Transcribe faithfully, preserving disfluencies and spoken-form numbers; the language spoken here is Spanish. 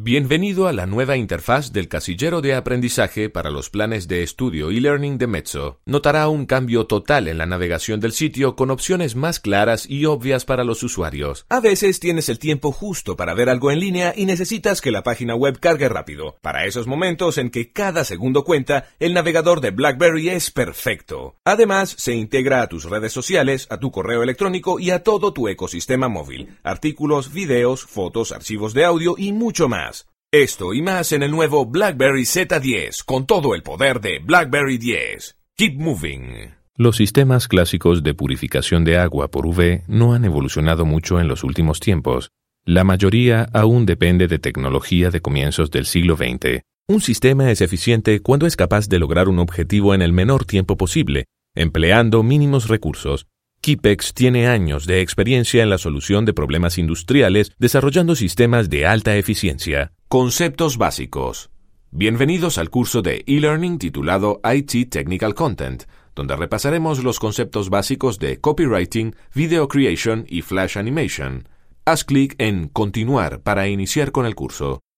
Bienvenido a la nueva interfaz del casillero de aprendizaje para los planes de estudio e-learning de Mezzo. Notará un cambio total en la navegación del sitio con opciones más claras y obvias para los usuarios. A veces tienes el tiempo justo para ver algo en línea y necesitas que la página web cargue rápido. Para esos momentos en que cada segundo cuenta, el navegador de BlackBerry es perfecto. Además, se integra a tus redes sociales, a tu correo electrónico y a todo tu ecosistema móvil. Artículos, videos, fotos, archivos de audio y mucho más. Esto y más en el nuevo BlackBerry Z diez, con todo el poder de BlackBerry diez. Keep moving. Los sistemas clásicos de purificación de agua por U V no han evolucionado mucho en los últimos tiempos. La mayoría aún depende de tecnología de comienzos del siglo veinte. Un sistema es eficiente cuando es capaz de lograr un objetivo en el menor tiempo posible, empleando mínimos recursos. Kipex tiene años de experiencia en la solución de problemas industriales desarrollando sistemas de alta eficiencia. Conceptos básicos. Bienvenidos al curso de e-learning titulado I T Technical Content, donde repasaremos los conceptos básicos de copywriting, video creation y flash animation. Haz clic en Continuar para iniciar con el curso.